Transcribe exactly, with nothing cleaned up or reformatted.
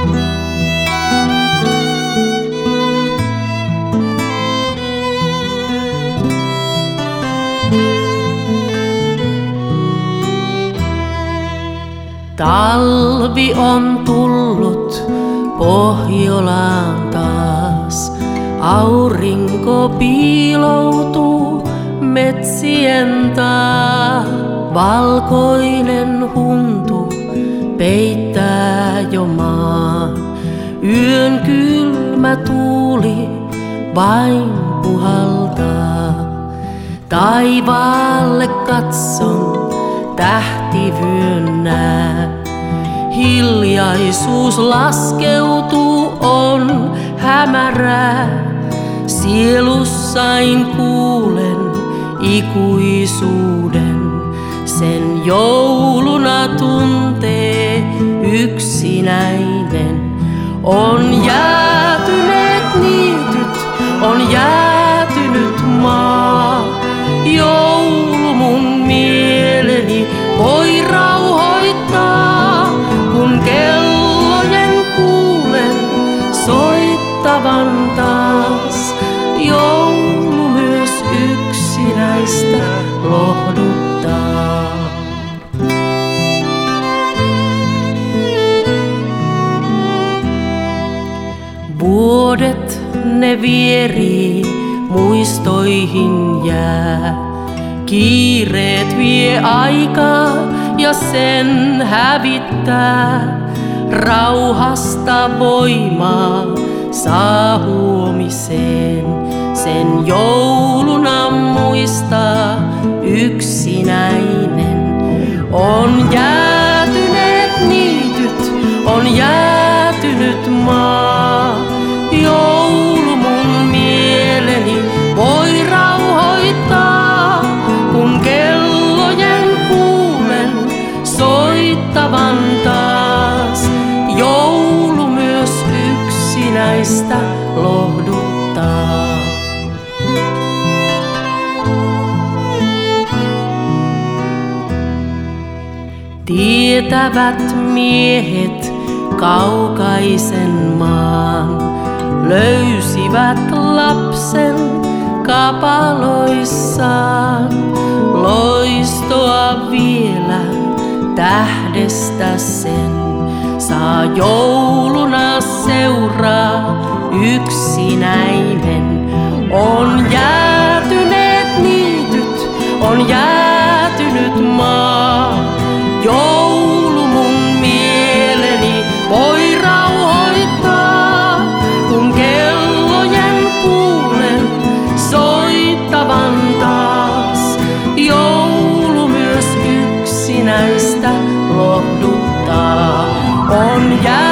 Talvi on tullut Pohjolaan taas. Aurinko piiloutuu metsien taa. Valkoinen huntu peittää jo maan. Yön kylmä tuuli vain puhaltaa. Taivaalle katson, tähtivyön näen. Hiljaisuus laskeutuu, on hämärää. Sielussain kuulen ikuisuuden. Sen jouluna tuntee yksinäinen. On jäätyneet niityt, on jäätynyt maa. Joulu mun mieleni voi rauhoittaa, kun kellojen kuulen soittavan taas. Joulu myös yksinäistä lohduttaa. Vuodet ne vierii, muistoihin jää. Kiireet vie aikaa ja sen hävittää. Rauhasta voimaa saa huomiseen. Sen jouluna muistaa yksinäinen. On jäätyneet niityt, on jäätynyt maa. Joulu mun mieleni voi rauhoittaa, kun kellojen kuulen soittavan taas. Joulu myös yksinäistä lohduttaa. Tietävät miehet kaukaisen maan, löysivät lapsen kapaloissaan. Loistoa vielä tähdestä sen saa jouluna seuraa yksinäinen. On jäätyneet niityt, on jäätynyt maa. Joulu mun mieleni voi rauhoittaa, kun kellojen kuulen soittavan taas. Joulu myös yksinäistä lohduttaa. On jää